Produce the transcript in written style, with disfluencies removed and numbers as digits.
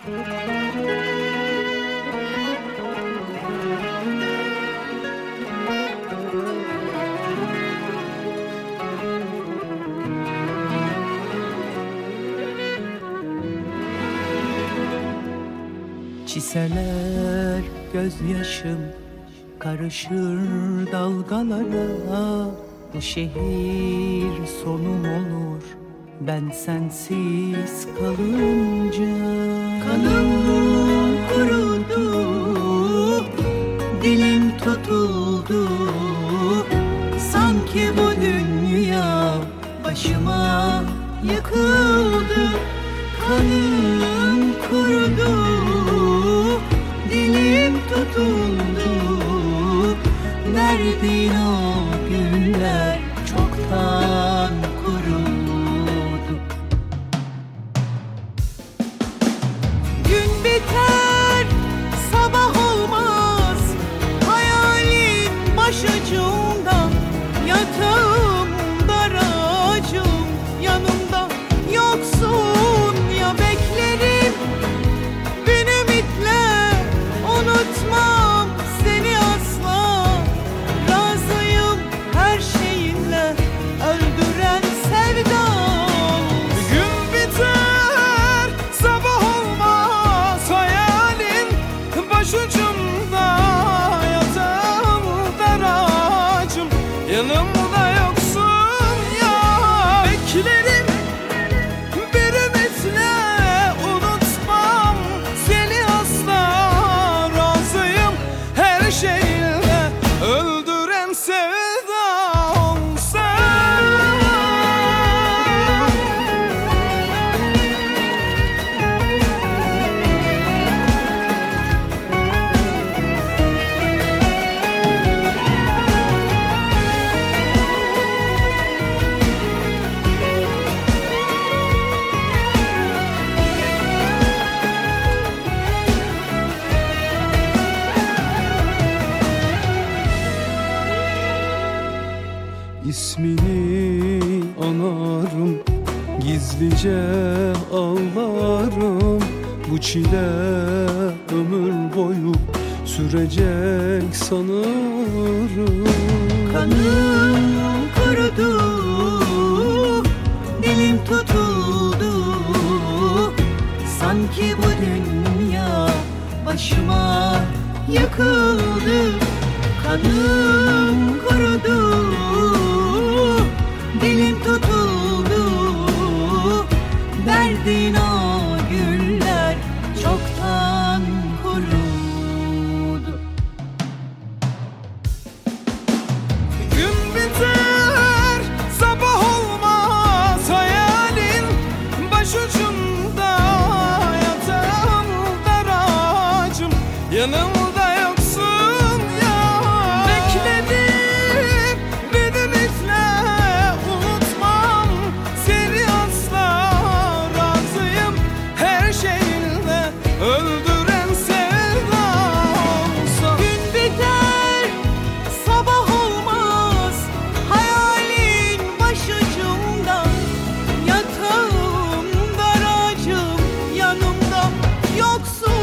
Çiseler gözyaşım karışır dalgalara. Bu şehir sonum olur ben sensiz kalınca. Kanım kurudu, dilim tutuldu. Sanki bu dünya başıma yıkıldı. Kanım kurudu, dilim tutuldu. Verdiğin o güller çoktan kurudu. Gün biter, sabah olmaz. Hayalin başucumda, yatağım daracım yanımda. Yoksun ya beklerim, bin ümitle unutmam seni asla. Razıyım her şeyinle, öldüren sevda. Gün biter, sabah olmaz. Hayalin başucumda, yatağım daracım yanımda. Yoksun ya beklerim, bir ümitle unutmam seni asla. Razıyım her şeyle, öldüren sevda olsa. İsmini anarım, gizlice ağlarım. Bu çile ömür boyu sürecek sanırım. Kanım kurudu, dilim tutuldu. Sanki bu dünya başıma yıkıldı. Kanım kurudu, dilim tutuldu. Verdiğin o güller çoktan kurudu. Gün biter, sabah olmaz. Hayalin başucumda, yatağım daracım yanımda. Yoksun ya bekledim, bir ümitle unutmam seni asla. Razıyım her şeyinle, öldüren sevda olsa. Gün biter, sabah olmaz. Hayalin başucumda, yatağım daracım yanımda. Yoksun